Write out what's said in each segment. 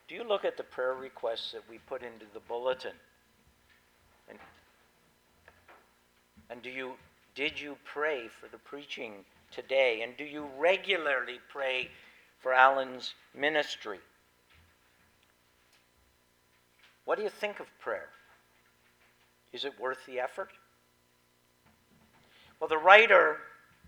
Do you look at the prayer requests that we put into the bulletin? And did you pray for the preaching today? And do you regularly pray for Alan's ministry? What do you think of prayer? Is it worth the effort? Well, the writer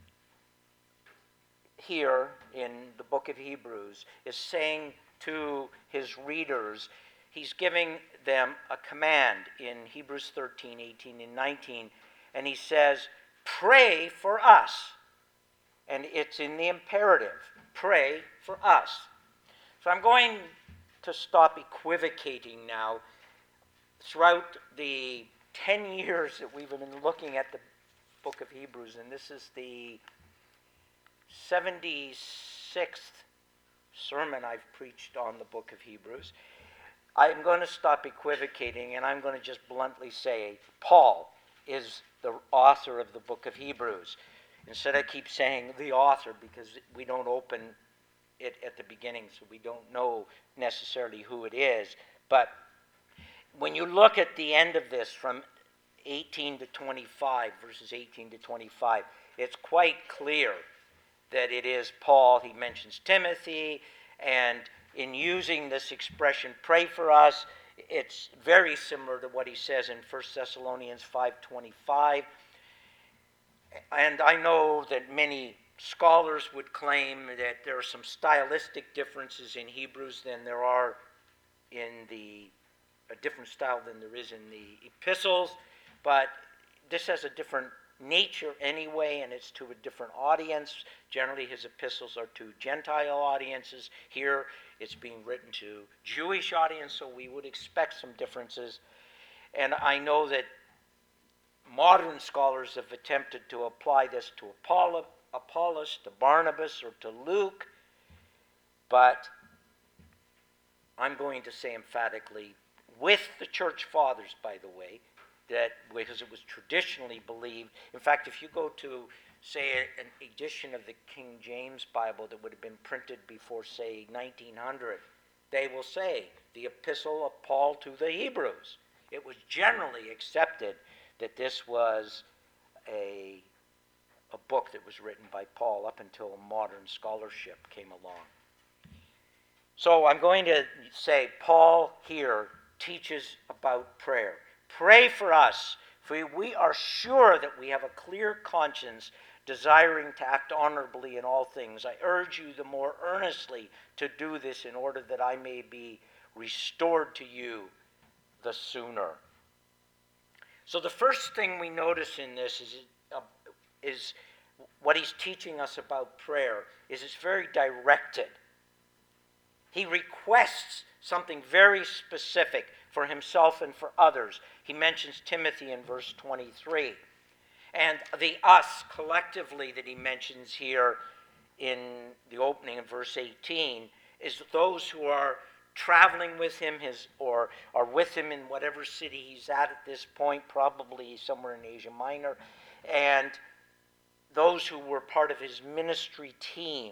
here in the book of Hebrews is saying to his readers, he's giving them a command in Hebrews 13, 18, and 19, and he says, pray for us. And it's in the imperative, pray for us. So I'm going to stop equivocating now. Throughout the 10 years that we've been looking at the book of Hebrews, and this is the 76th sermon I've preached on the book of Hebrews, I'm going to stop equivocating, and I'm going to just bluntly say Paul is the author of the book of Hebrews. Instead, I keep saying the author because we don't open it at the beginning, so we don't know necessarily who it is. But when you look at the end of this from 18 to 25, verses 18 to 25, it's quite clear that it is Paul. He mentions Timothy, and in using this expression, pray for us, it's very similar to what he says in 1 Thessalonians 5:25. And I know that many scholars would claim that there are some stylistic differences in Hebrews than there are in a different style than there is in the epistles, but this has a different nature anyway, and it's to a different audience. Generally, his epistles are to Gentile audiences. Here, it's being written to Jewish audience, so we would expect some differences. And I know that modern scholars have attempted to apply this to Apollos, to Barnabas, or to Luke, but I'm going to say emphatically, with the church fathers, by the way, that because it was traditionally believed. In fact, if you go to, say, an edition of the King James Bible that would have been printed before, say, 1900, they will say the Epistle of Paul to the Hebrews. It was generally accepted that this was a book that was written by Paul up until modern scholarship came along. So I'm going to say Paul here teaches about prayer. Pray for us, for we are sure that we have a clear conscience, desiring to act honorably in all things. I urge you the more earnestly to do this in order that I may be restored to you the sooner. So the first thing we notice in this is what he's teaching us about prayer is it's very directed. He requests something very specific for himself and for others. He mentions Timothy in verse 23. And the us collectively that he mentions here in the opening of verse 18 is those who are traveling with him or are with him in whatever city he's at this point, probably somewhere in Asia Minor, and those who were part of his ministry team.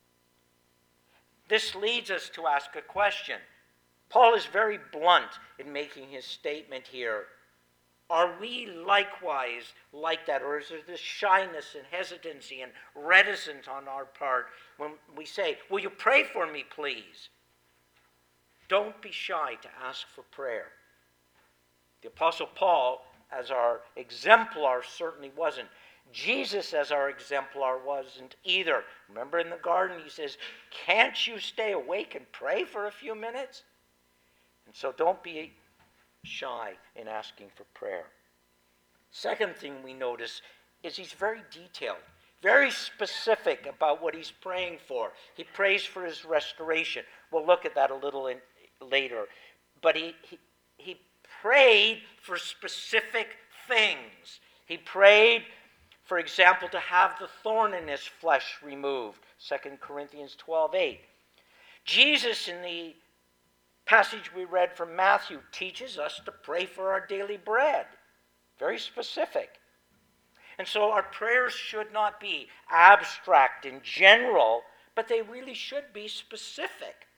This leads us to ask a question. Paul is very blunt in making his statement here. Are we likewise like that, or is there this shyness and hesitancy and reticence on our part when we say, will you pray for me, please? Don't be shy to ask for prayer. The Apostle Paul, as our exemplar, certainly wasn't. Jesus, as our exemplar, wasn't either. Remember in the garden, he says, can't you stay awake and pray for a few minutes? And so don't be shy in asking for prayer. Second thing we notice is he's very detailed, very specific about what he's praying for. He prays for his restoration. We'll look at that a little later. But he prayed for specific things. He prayed, for example, to have the thorn in his flesh removed, 2 Corinthians 12:8. Jesus, in the passage we read from Matthew, teaches us to pray for our daily bread. Very specific. And so our prayers should not be abstract and general, but they really should be specific.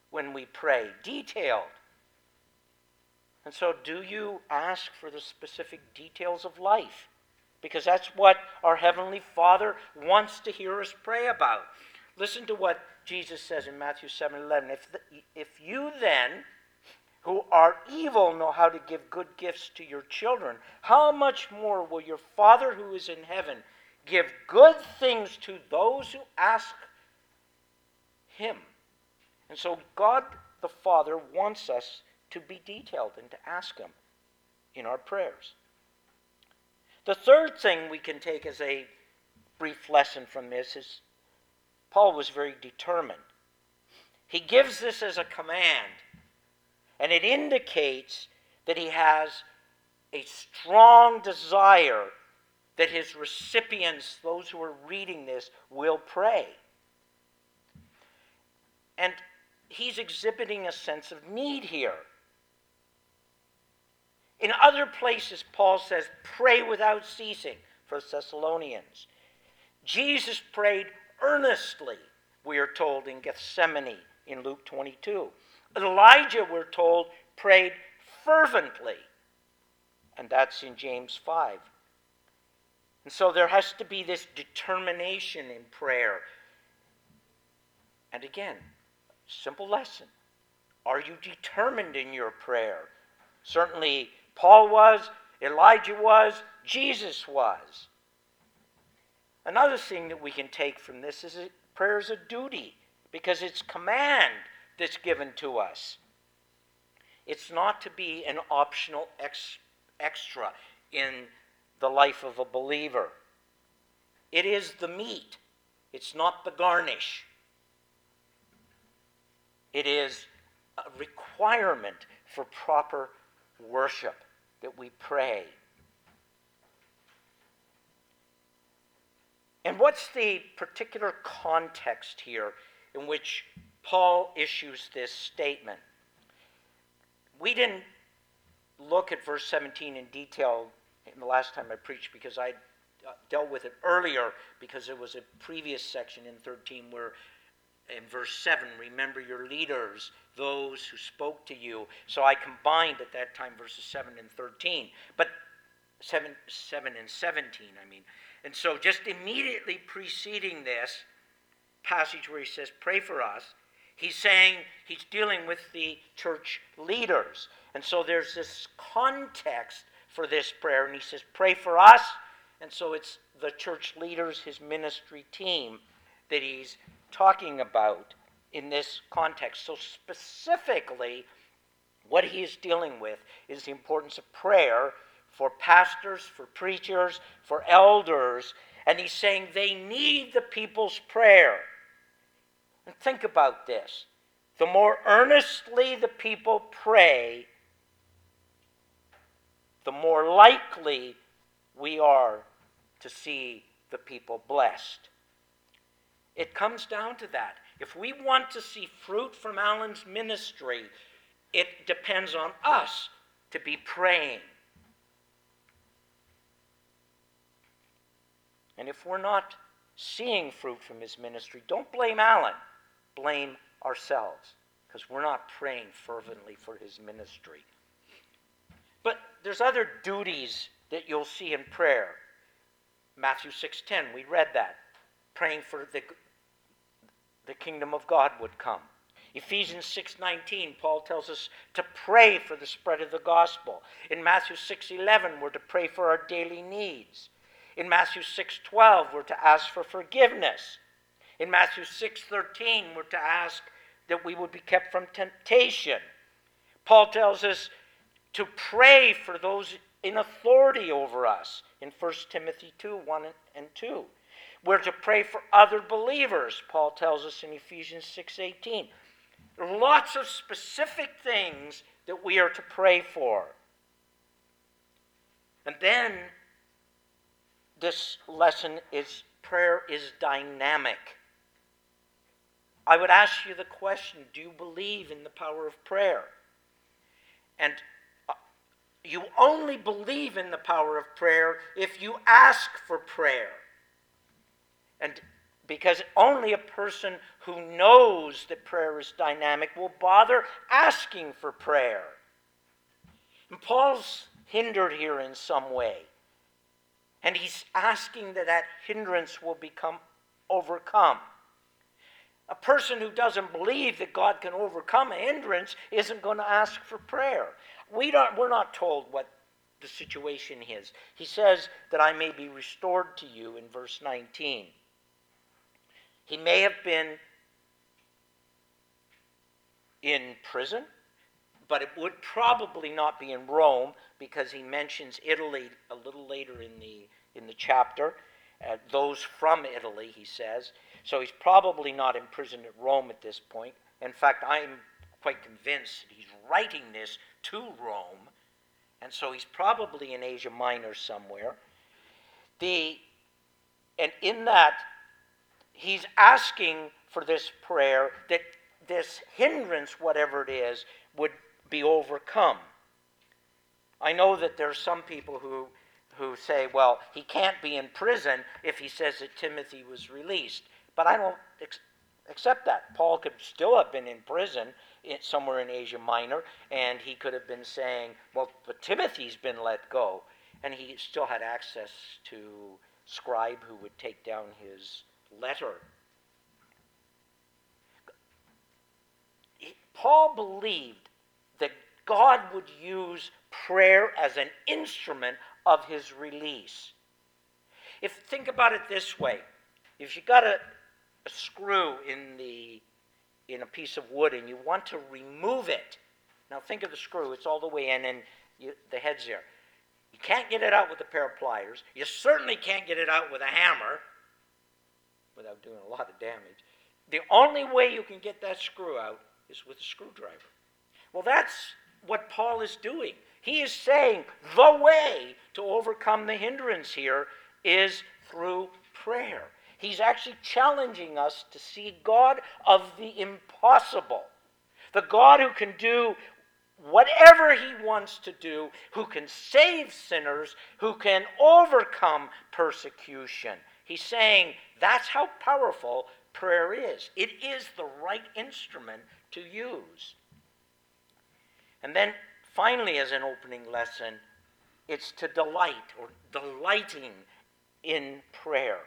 when we pray, detailed. And so do you ask for the specific details of life? Because that's what our Heavenly Father wants to hear us pray about. Listen to what Jesus says in Matthew 7:11. If you then, who are evil, know how to give good gifts to your children, how much more will your Father who is in heaven give good things to those who ask him? And so God the Father wants us to be detailed and to ask him in our prayers. The third thing we can take as a brief lesson from this is Paul was very determined. He gives this as a command, and it indicates that he has a strong desire that his recipients, those who are reading this, will pray. And he's exhibiting a sense of need here. In other places, Paul says, pray without ceasing, for Thessalonians. Jesus prayed earnestly, we are told in Gethsemane in Luke 22. Elijah, we're told, prayed fervently, and that's in James 5. And so there has to be this determination in prayer. And again, simple lesson. Are you determined in your prayer? Certainly Paul was, Elijah was, Jesus was. Another thing that we can take from this is that prayer is a duty, because it's command that's given to us. It's not to be an optional extra in the life of a believer. It is the meat. It's not the garnish. It is a requirement for proper worship that we pray. And what's the particular context here in which Paul issues this statement? We didn't look at verse 17 in detail in the last time I preached, because I dealt with it earlier, because there was a previous section in 13 where in verse 7, remember your leaders, those who spoke to you. So I combined at that time verses 7 and 13. But 7 and 17, I mean. And so just immediately preceding this passage where he says, pray for us, he's saying he's dealing with the church leaders. And so there's this context for this prayer. And he says, pray for us. And so it's the church leaders, his ministry team, that he's talking about in this context. So specifically, what he is dealing with is the importance of prayer for pastors, for preachers, for elders. And he's saying they need the people's prayer. And think about this. The more earnestly the people pray, the more likely we are to see the people blessed. It comes down to that. If we want to see fruit from Alan's ministry, it depends on us to be praying. And if we're not seeing fruit from his ministry, don't blame Alan. Blame ourselves, because we're not praying fervently for his ministry. But there's other duties that you'll see in prayer. Matthew 6:10, we read that. Praying for the kingdom of God would come. Ephesians 6:19, Paul tells us to pray for the spread of the gospel. In Matthew 6:11, we're to pray for our daily needs. In Matthew 6:12, we're to ask for forgiveness. In Matthew 6:13, we're to ask that we would be kept from temptation. Paul tells us to pray for those in authority over us in 1 Timothy 2:1 and 2. We're to pray for other believers, Paul tells us in Ephesians 6:18. There are lots of specific things that we are to pray for. And then this lesson is prayer is dynamic. I would ask you the question, do you believe in the power of prayer? And you only believe in the power of prayer if you ask for prayer. And Because only a person who knows that prayer is dynamic will bother asking for prayer. And Paul's hindered here in some way. And he's asking that that hindrance will become overcome. A person who doesn't believe that God can overcome a hindrance isn't going to ask for prayer. We're not told what the situation is. He says that I may be restored to you in verse 19. He may have been in prison, but it would probably not be in Rome, because he mentions Italy a little later in the chapter. Those from Italy, he says. So he's probably not imprisoned at Rome at this point. In fact, I'm quite convinced that he's writing this to Rome, and so he's probably in Asia Minor somewhere. And in that, he's asking for this prayer that this hindrance, whatever it is, would be overcome. I know that there are some people who say, well, he can't be in prison if he says that Timothy was released. But I don't accept that. Paul could still have been in prison somewhere in Asia Minor, and he could have been saying, well, but Timothy's been let go. And he still had access to scribe who would take down his letter. Paul believed that God would use prayer as an instrument of his release. Think about it this way. If you got a screw in a piece of wood and you want to remove it, now think of the screw, it's all the way in and the head's there. You can't get it out with a pair of pliers. You certainly can't get it out with a hammer without doing a lot of damage. The only way you can get that screw out is with a screwdriver. Well, that's what Paul is doing. He is saying the way to overcome the hindrance here is through prayer. He's actually challenging us to see God of the impossible. The God who can do whatever he wants to do, who can save sinners, who can overcome persecution. He's saying that's how powerful prayer is. It is the right instrument to use. And then finally, as an opening lesson, it's to delight, or delighting in prayer.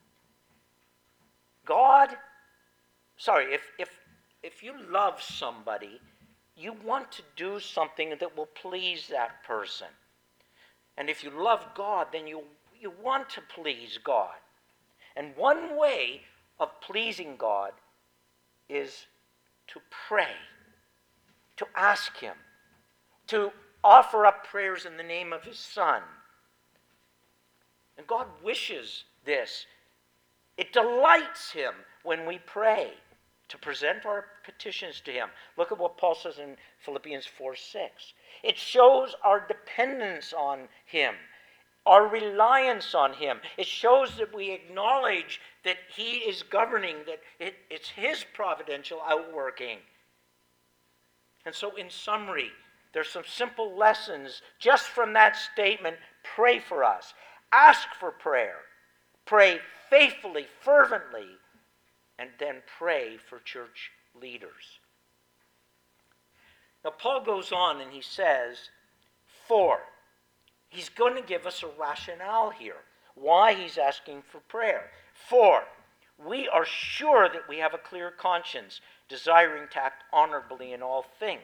If you love somebody, you want to do something that will please that person. And if you love God, then you want to please God. And one way of pleasing God is to pray, to ask him, to offer up prayers in the name of his Son. And God wishes this. It delights him when we pray, to present our petitions to him. Look at what Paul says in Philippians 4:6. It shows our dependence on him, our reliance on him. It shows that we acknowledge that he is governing, that it's his providential outworking. And so in summary, there's some simple lessons just from that statement. Pray for us. Ask for prayer. Pray faithfully, fervently, and then pray for church leaders. Now, Paul goes on and he says, he's going to give us a rationale here, why he's asking for prayer. We are sure that we have a clear conscience, desiring to act honorably in all things.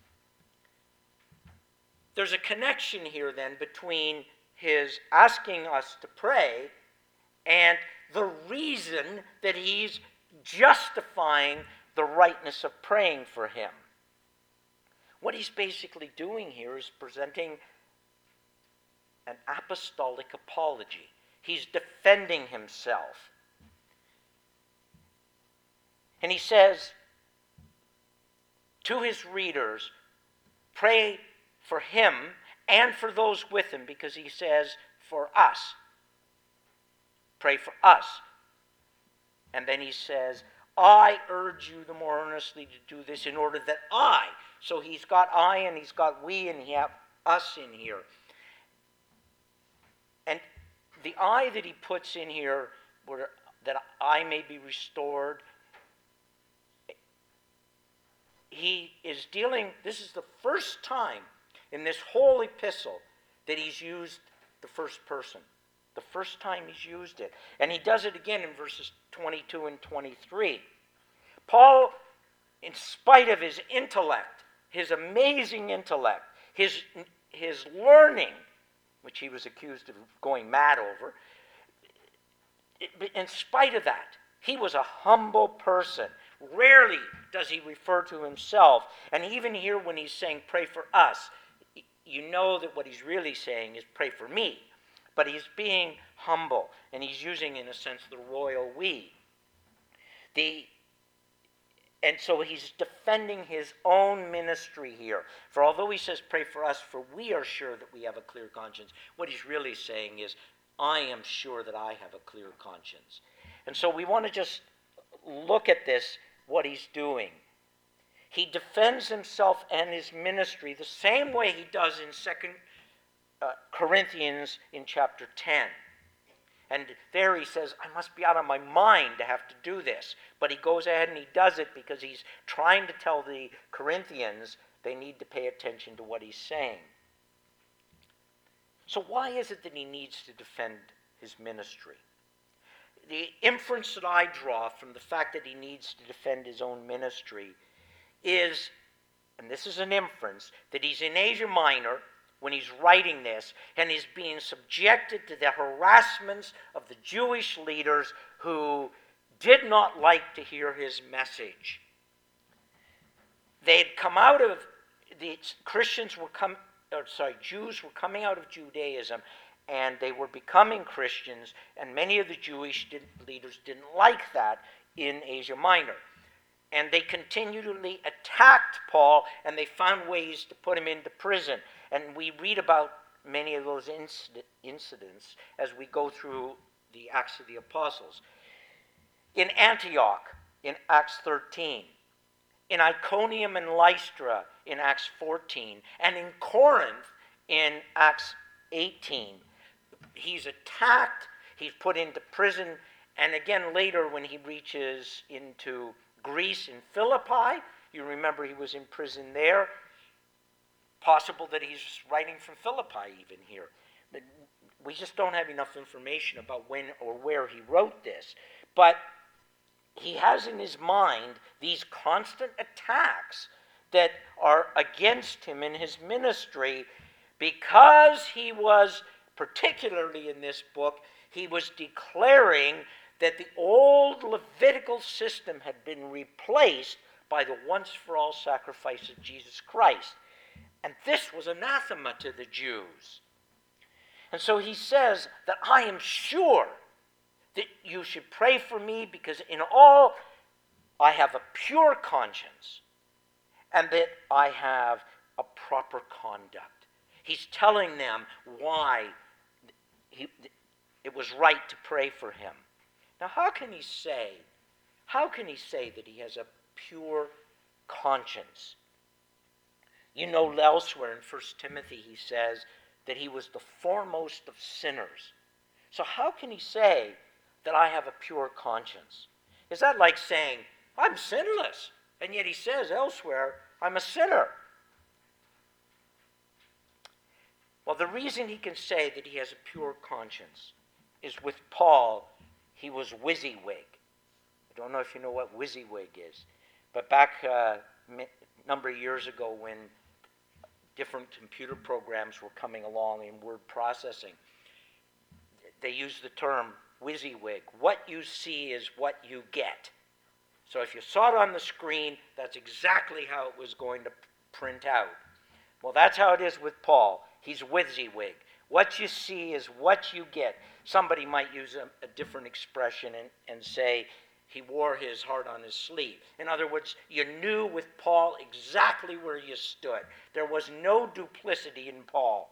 There's a connection here then between his asking us to pray and the reason that he's justifying the rightness of praying for him. What he's basically doing here is presenting an apostolic apology. He's defending himself. And he says to his readers, pray for him and for those with him, because he says, for us. Pray for us. And then he says, I urge you the more earnestly to do this in order that I, so he's got I and he's got we and he have us in here. And the I that he puts in here that I may be restored. He is dealing, this is the first time in this whole epistle that he's used the first person. The first time he's used it. And he does it again in verses 22 and 23. Paul, in spite of his intellect, his amazing intellect, his learning, which he was accused of going mad over, in spite of that, he was a humble person. Rarely does he refer to himself. And even here when he's saying, pray for us, you know that what he's really saying is pray for me. But he's being humble, and he's using, in a sense, the royal we. And so he's defending his own ministry here. For although he says, pray for us, for we are sure that we have a clear conscience, what he's really saying is, I am sure that I have a clear conscience. And so we want to just look at this, what he's doing. He defends himself and his ministry the same way he does in 2 Corinthians in chapter 10. And there he says, I must be out of my mind to have to do this. But he goes ahead and he does it because he's trying to tell the Corinthians they need to pay attention to what he's saying. So why is it that he needs to defend his ministry? The inference that I draw from the fact that he needs to defend his own ministry is, and this is an inference, that he's in Asia Minor when he's writing this, and he's being subjected to the harassments of the Jewish leaders who did not like to hear his message. They had come out of, Jews were coming out of Judaism, and they were becoming Christians, and many of the Jewish leaders didn't like that in Asia Minor. And they continually attacked Paul, and they found ways to put him into prison. And we read about many of those incidents as we go through the Acts of the Apostles. In Antioch, in Acts 13, in Iconium and Lystra, in Acts 14, and in Corinth, in Acts 18, he's attacked, he's put into prison, and again later when he reaches into Greece in Philippi, you remember he was in prison there. Possible that he's writing from Philippi even here. But we just don't have enough information about when or where he wrote this. But he has in his mind these constant attacks that are against him in his ministry because he was, particularly in this book, he was declaring that the old Levitical system had been replaced by the once-for-all sacrifice of Jesus Christ. And this was anathema to the Jews. And so he says that I am sure that you should pray for me because in all I have a pure conscience and that I have a proper conduct. He's telling them why it was right to pray for him. Now how can he say that he has a pure conscience? You know, elsewhere in 1 Timothy he says that he was the foremost of sinners. So how can he say that I have a pure conscience? Is that like saying, I'm sinless, and yet he says elsewhere, I'm a sinner? Well, the reason he can say that he has a pure conscience is with Paul, he was WYSIWYG. I don't know if you know what WYSIWYG is, but back a number of years ago when different computer programs were coming along in word processing, they used the term WYSIWYG. What you see is what you get. So if you saw it on the screen, that's exactly how it was going to print out. Well, that's how it is with Paul. He's WYSIWYG. What you see is what you get. Somebody might use a different expression and say he wore his heart on his sleeve. In other words, you knew with Paul exactly where you stood. There was no duplicity in Paul.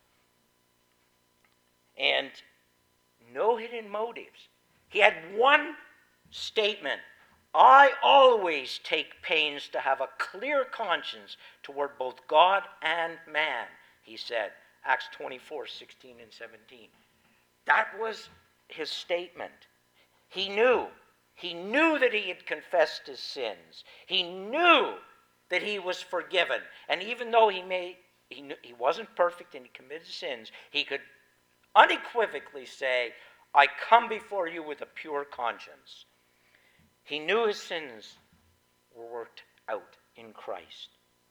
And no hidden motives. He had one statement. I always take pains to have a clear conscience toward both God and man, he said. Acts 24, 16 and 17. That was his statement. He knew. He knew that he had confessed his sins. He knew that he was forgiven. And even though he wasn't perfect and he committed sins, he could unequivocally say, I come before you with a pure conscience. He knew his sins were worked out in Christ.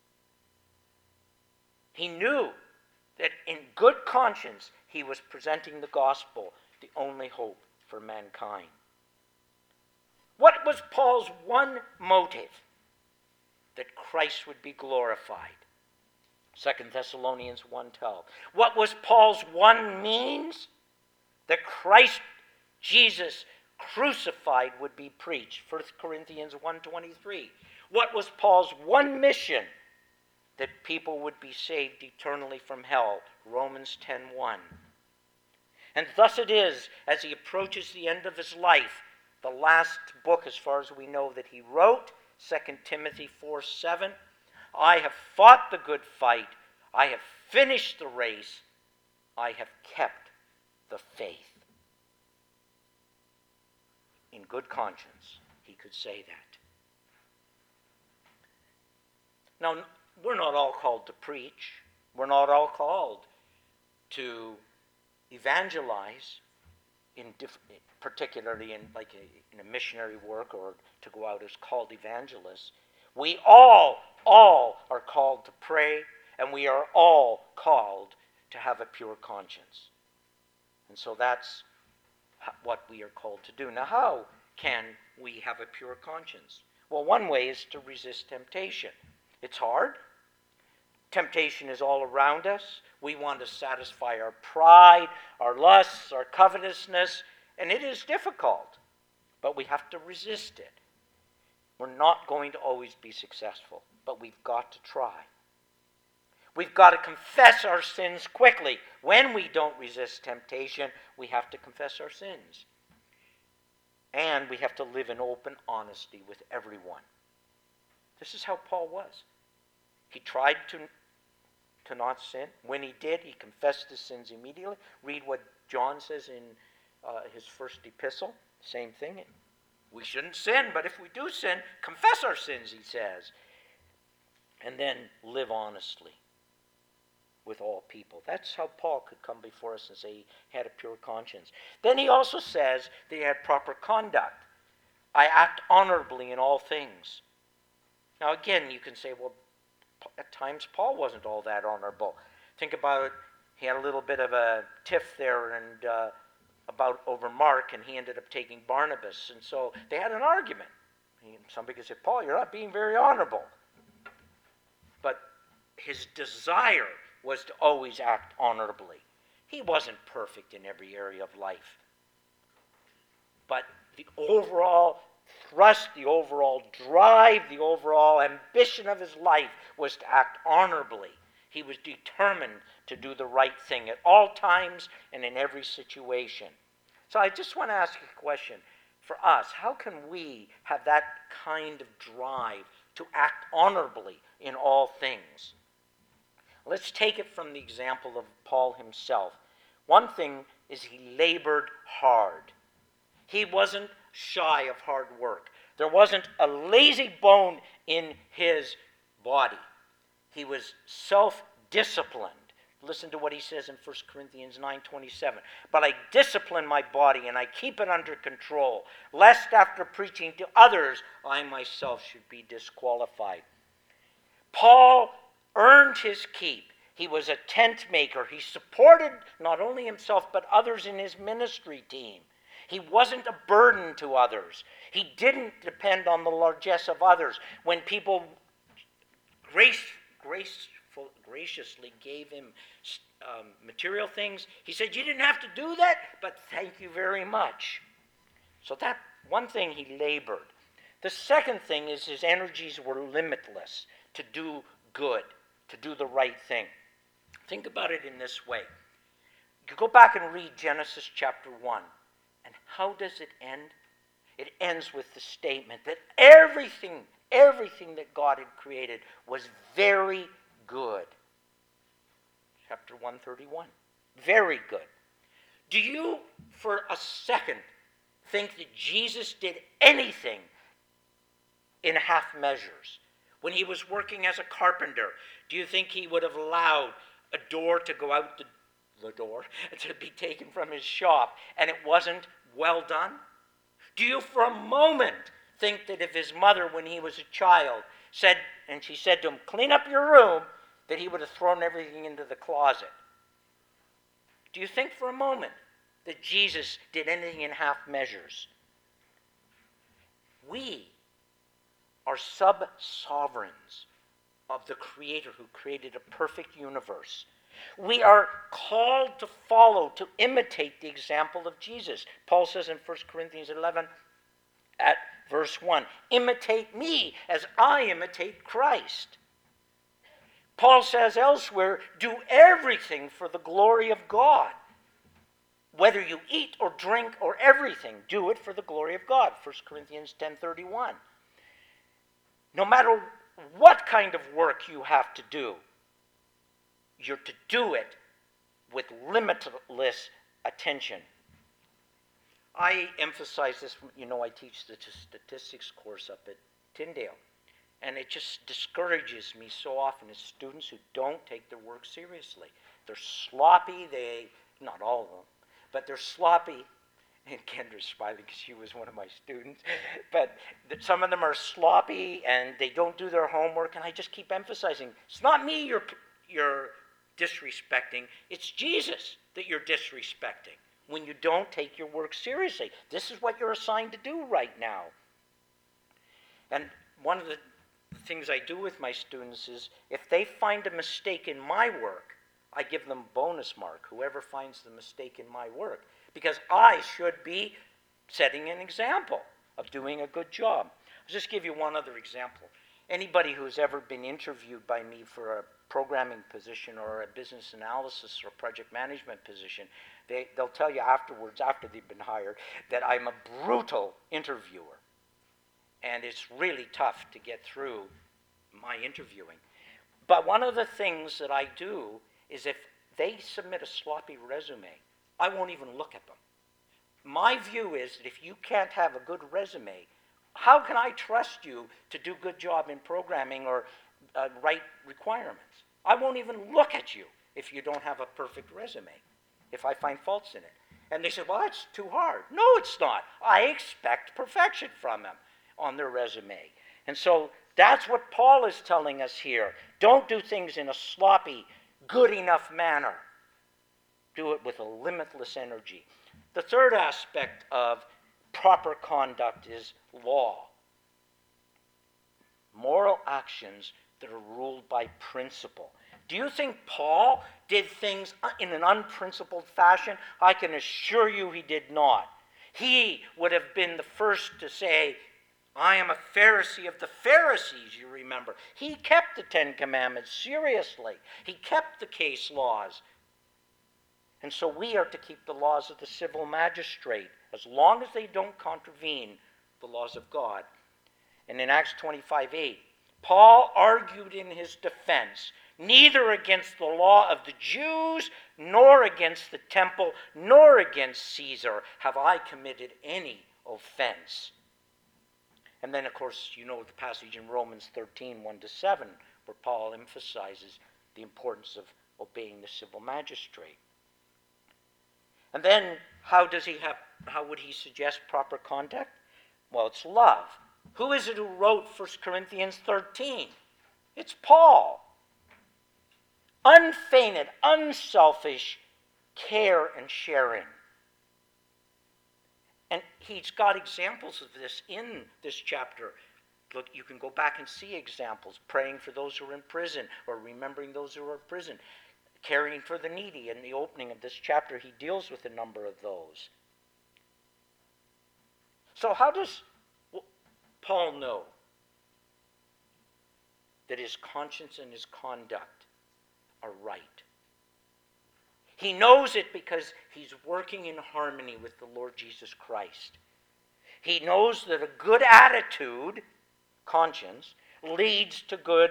He knew that in good conscience he was presenting the gospel, the only hope for mankind. What was Paul's one motive? That Christ would be glorified. 2 Thessalonians 1:12. What was Paul's one means? That Christ Jesus crucified would be preached. 1 Corinthians 1:23. What was Paul's one mission? That people would be saved eternally from hell. Romans 10:1. And thus it is, as he approaches the end of his life, the last book, as far as we know, that he wrote, 2 Timothy 4:7, I have fought the good fight, I have finished the race, I have kept the faith. In good conscience, he could say that. Now, we're not all called to preach. We're not all called to evangelize, particularly in a missionary work or to go out as called evangelists. We all are called to pray, and we are all called to have a pure conscience. And so that's what we are called to do. Now, how can we have a pure conscience? Well, one way is to resist temptation. It's hard. Temptation is all around us. We want to satisfy our pride, our lusts, our covetousness, and it is difficult, but we have to resist it. We're not going to always be successful, but we've got to try. We've got to confess our sins quickly. When we don't resist temptation, we have to confess our sins. And we have to live in open honesty with everyone. This is how Paul was. He tried to not sin. When he did, he confessed his sins immediately. Read what John says in his first epistle. Same thing. We shouldn't sin, but if we do sin, confess our sins, he says. And then live honestly with all people. That's how Paul could come before us and say he had a pure conscience. Then he also says that he had proper conduct. I act honorably in all things. Now again, you can say, well, at times Paul wasn't all that honorable. Think about it. He had a little bit of a tiff there and over Mark, and he ended up taking Barnabas. And so they had an argument. Somebody could say, Paul, you're not being very honorable. But his desire was to always act honorably. He wasn't perfect in every area of life. But the overall thrust, the overall drive, the overall ambition of his life was to act honorably. He was determined to do the right thing at all times and in every situation. So I just want to ask you a question. For us, how can we have that kind of drive to act honorably in all things? Let's take it from the example of Paul himself. One thing is he labored hard. He wasn't shy of hard work. There wasn't a lazy bone in his body. He was self-disciplined. Listen to what he says in 1 Corinthians 9:27. But I discipline my body and I keep it under control, lest after preaching to others, I myself should be disqualified. Paul earned his keep. He was a tent maker. He supported not only himself but others in his ministry team. He wasn't a burden to others. He didn't depend on the largesse of others. When people graciously gave him material things, he said, you didn't have to do that, but thank you very much. So that one thing, he labored. The second thing is his energies were limitless to do good, to do the right thing. Think about it in this way. You go back and read Genesis chapter 1. And how does it end? It ends with the statement that everything that God had created was very good. Chapter 131. Very good. Do you, for a second, think that Jesus did anything in half measures. When he was working as a carpenter, do you think he would have allowed a door to go out the door to be taken from his shop and it wasn't well done? Do you for a moment think that if his mother, when he was a child, said to him, clean up your room, that he would have thrown everything into the closet? Do you think for a moment that Jesus did anything in half measures? We are sub-sovereigns of the Creator who created a perfect universe. We are called to follow, to imitate the example of Jesus. Paul says in 1 Corinthians 11 at verse 1, imitate me as I imitate Christ. Paul says elsewhere, do everything for the glory of God. Whether you eat or drink or everything, do it for the glory of God. 1 Corinthians 10:31. No matter what kind of work you have to do, you're to do it with limitless attention. I emphasize this, I teach the statistics course up at Tyndale, and it just discourages me so often as students who don't take their work seriously. They're sloppy, not all of them, but they're sloppy. And Kendra's smiling because she was one of my students. But some of them are sloppy and they don't do their homework. And I just keep emphasizing, it's not me you're disrespecting. It's Jesus that you're disrespecting when you don't take your work seriously. This is what you're assigned to do right now. And one of the things I do with my students is if they find a mistake in my work, I give them a bonus mark, whoever finds the mistake in my work. Because I should be setting an example of doing a good job. I'll just give you one other example. Anybody who's ever been interviewed by me for a programming position or a business analysis or project management position, they'll tell you afterwards, after they've been hired, that I'm a brutal interviewer. And it's really tough to get through my interviewing. But one of the things that I do is if they submit a sloppy resume, I won't even look at them. My view is that if you can't have a good resume, how can I trust you to do a good job in programming or write requirements? I won't even look at you if you don't have a perfect resume, if I find faults in it. And they say, well, that's too hard. No, it's not. I expect perfection from them on their resume. And so that's what Paul is telling us here. Don't do things in a sloppy, good enough manner. Do it with a limitless energy. The third aspect of proper conduct is law. Moral actions that are ruled by principle. Do you think Paul did things in an unprincipled fashion? I can assure you he did not. He would have been the first to say, I am a Pharisee of the Pharisees, you remember. He kept the Ten Commandments seriously. He kept the case laws. And so we are to keep the laws of the civil magistrate as long as they don't contravene the laws of God. And in Acts 25:8, Paul argued in his defense, neither against the law of the Jews, nor against the temple, nor against Caesar have I committed any offense. And then, of course, you know the passage in Romans 13:1-7, where Paul emphasizes the importance of obeying the civil magistrate. And then, how would he suggest proper conduct? Well, it's love. Who is it who wrote 1 Corinthians 13? It's Paul. Unfeigned, unselfish care and sharing. And he's got examples of this in this chapter. Look, you can go back and see examples. Praying for those who are in prison, or remembering those who are in prison. Caring for the needy. In the opening of this chapter, he deals with a number of those. So how does Paul know that his conscience and his conduct are right? He knows it because he's working in harmony with the Lord Jesus Christ. He knows that a good attitude, conscience, leads to good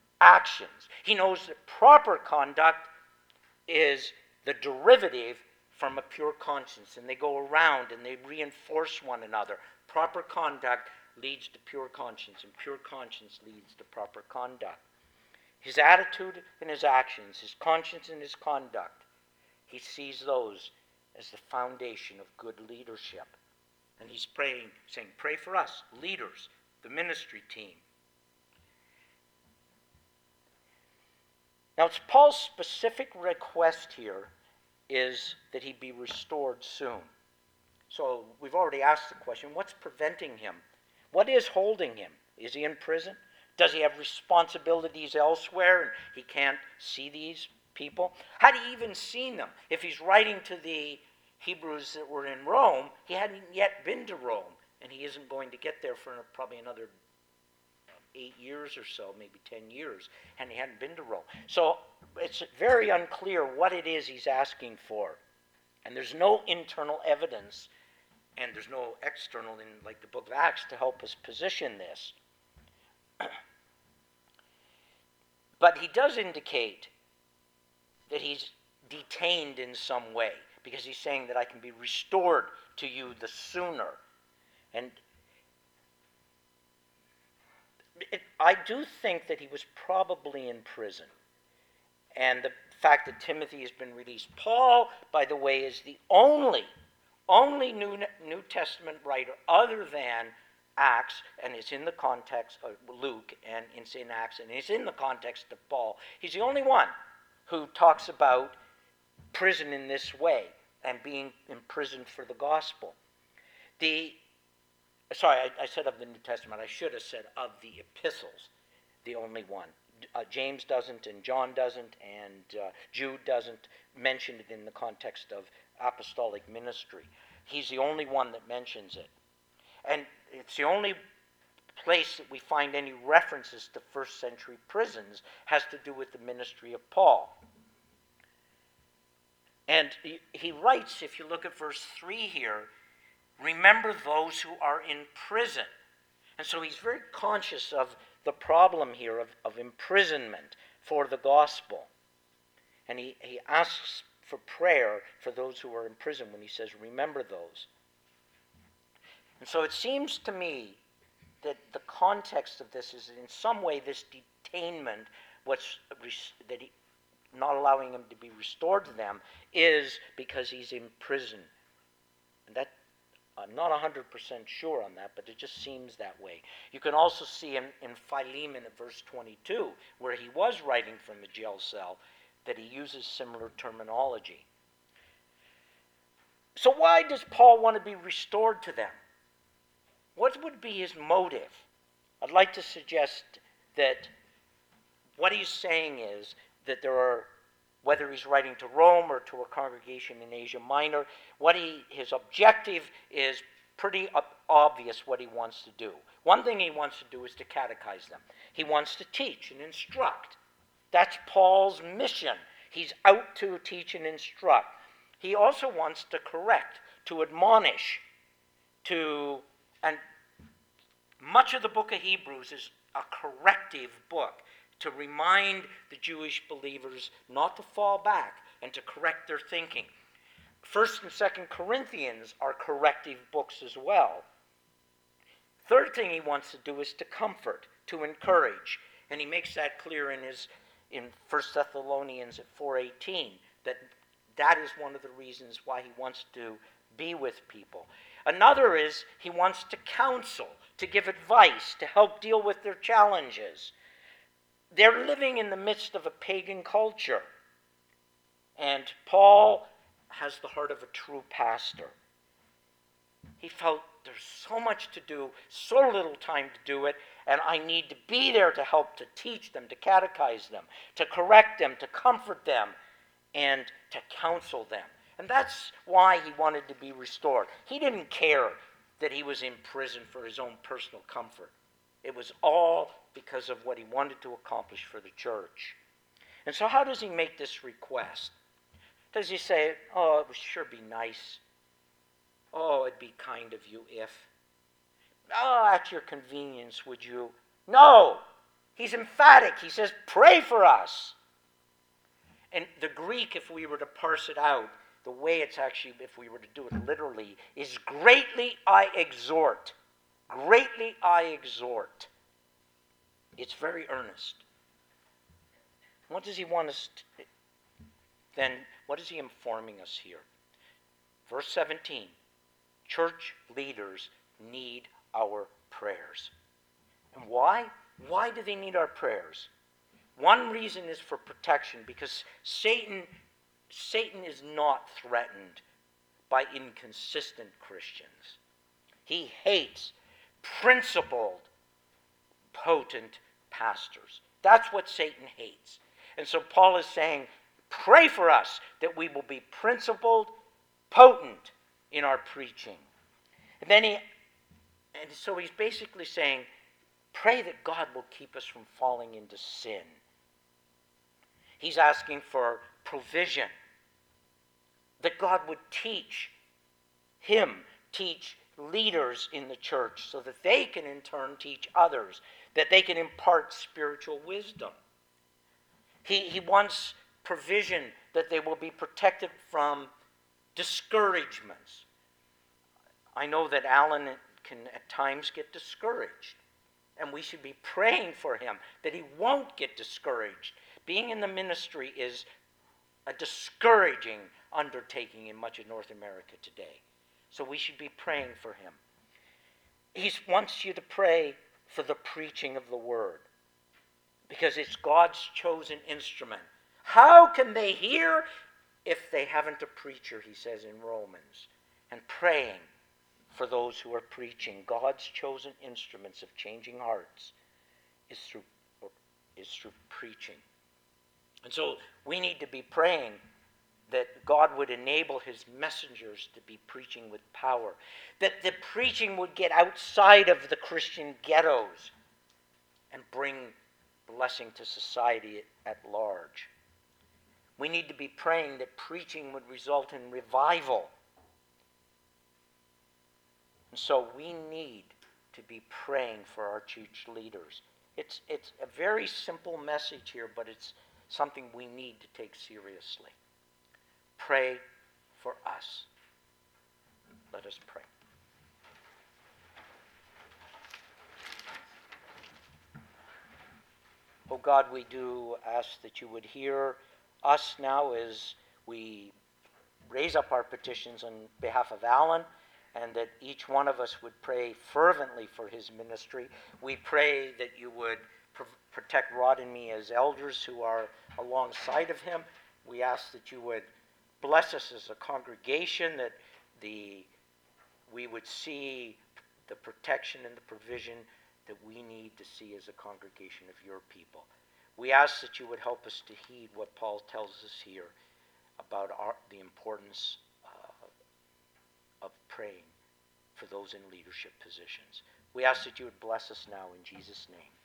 actions. He knows that proper conduct is the derivative from a pure conscience, and they go around and they reinforce one another. Proper conduct leads to pure conscience, and pure conscience leads to proper conduct. His attitude and his actions, his conscience and his conduct, he sees those as the foundation of good leadership. And he's praying, saying, pray for us, leaders, the ministry team. Now, it's Paul's specific request here is that he be restored soon. So we've already asked the question, what's preventing him? What is holding him? Is he in prison? Does he have responsibilities elsewhere and he can't see these people? Had he even seen them? If he's writing to the Hebrews that were in Rome, he hadn't yet been to Rome, and he isn't going to get there for probably another 8 years or so, maybe 10 years, and he hadn't been to Rome. So it's very unclear what it is he's asking for. And there's no internal evidence, and there's no external in like the book of Acts to help us position this. But he does indicate that he's detained in some way, because he's saying that I can be restored to you the sooner. And I do think that he was probably in prison. And the fact that Timothy has been released. Paul, by the way, is the only New Testament writer other than Acts, and it's in the context of Luke, and it's in Acts, and it's in the context of Paul. He's the only one who talks about prison in this way and being imprisoned for the gospel. I said of the New Testament. I should have said of the epistles, the only one. James doesn't, and John doesn't, and Jude doesn't mention it in the context of apostolic ministry. He's the only one that mentions it. And it's the only place that we find any references to first century prisons has to do with the ministry of Paul. And he writes, if you look at verse 3 here, remember those who are in prison. And so he's very conscious of the problem here of imprisonment for the gospel. And he asks for prayer for those who are in prison when he says, remember those. And so it seems to me that the context of this is in some way this detainment, not allowing him to be restored to them, is because he's in prison. And that, I'm not 100% sure on that, but it just seems that way. You can also see in Philemon at verse 22, where he was writing from the jail cell, that he uses similar terminology. So why does Paul want to be restored to them? What would be his motive? I'd like to suggest that what he's saying is that there are, whether he's writing to Rome or to a congregation in Asia Minor, his objective is pretty obvious what he wants to do. One thing he wants to do is to catechize them. He wants to teach and instruct. That's Paul's mission. He's out to teach and instruct. He also wants to correct, to admonish, and much of the book of Hebrews is a corrective book to remind the Jewish believers not to fall back and to correct their thinking. 1st and 2nd Corinthians are corrective books as well. Third thing he wants to do is to comfort, to encourage. And he makes that clear in 1 Thessalonians at 4:18, that is one of the reasons why he wants to be with people. Another is he wants to counsel, to give advice, to help deal with their challenges. They're living in the midst of a pagan culture. And Paul has the heart of a true pastor. He felt there's so much to do, so little time to do it, and I need to be there to help to teach them, to catechize them, to correct them, to comfort them, and to counsel them. And that's why he wanted to be restored. He didn't care that he was in prison for his own personal comfort. It was all because of what he wanted to accomplish for the church. And so how does he make this request? Does he say, oh, it would sure be nice. Oh, it'd be kind of you if. Oh, at your convenience, would you? No! He's emphatic. He says, pray for us. And the Greek, if we were to parse it out, the way it's actually, if we were to do it literally, is greatly I exhort. Greatly I exhort. It's very earnest. What does he want us to, then, what is he informing us here? Verse 17, church leaders need our prayers. And why? Why do they need our prayers? One reason is for protection, because Satan is not threatened by inconsistent Christians. He hates principled, potent pastors. That's what Satan hates. And so Paul is saying, pray for us that we will be principled, potent in our preaching. And so he's basically saying, pray that God will keep us from falling into sin. He's asking for provision, that God would teach leaders in the church so that they can in turn teach others, that they can impart spiritual wisdom. He wants provision that they will be protected from discouragements. I know that Alan can at times get discouraged, and we should be praying for him that he won't get discouraged. Being in the ministry is a discouraging undertaking in much of North America today. So we should be praying for him. He wants you to pray for the preaching of the word, because it's God's chosen instrument. How can they hear if they haven't a preacher, he says in Romans. And praying for those who are preaching. God's chosen instruments of changing hearts is through preaching. And so we need to be praying that God would enable his messengers to be preaching with power, that the preaching would get outside of the Christian ghettos and bring blessing to society at large. We need to be praying that preaching would result in revival. And so we need to be praying for our church leaders. It's a very simple message here, but it's something we need to take seriously. Pray for us. Let us pray. Oh God, we do ask that you would hear us now as we raise up our petitions on behalf of Alan, and that each one of us would pray fervently for his ministry. We pray that you would protect Rod and me as elders who are alongside of him. We ask that you would bless us as a congregation, that we would see the protection and the provision that we need to see as a congregation of your people. We ask that you would help us to heed what Paul tells us here about the importance of praying for those in leadership positions. We ask that you would bless us now in Jesus' name.